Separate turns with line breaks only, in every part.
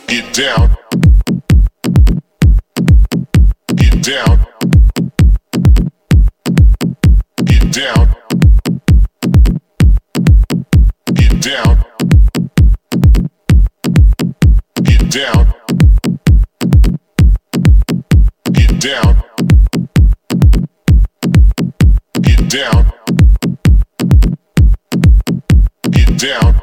Get down. Get down. Get down. Get down. Get down. Get down. Get down. Get down.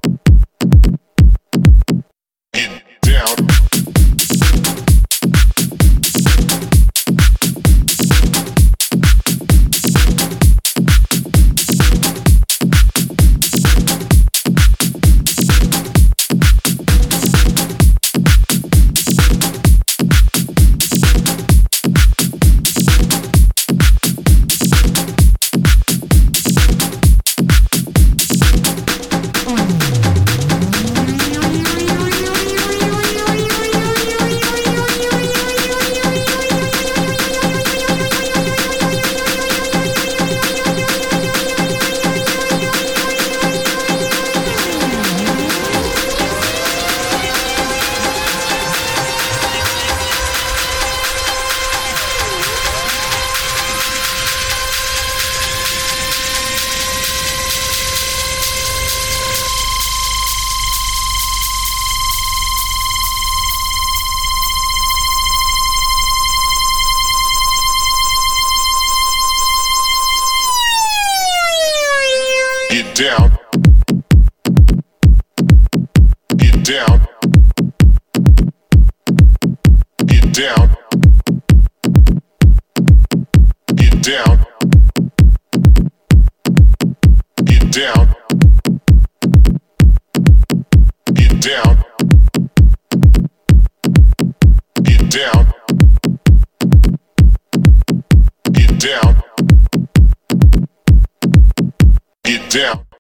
Get down. Get down. Get down. Get down. Get down. Get down. Get down. Get down. Get down.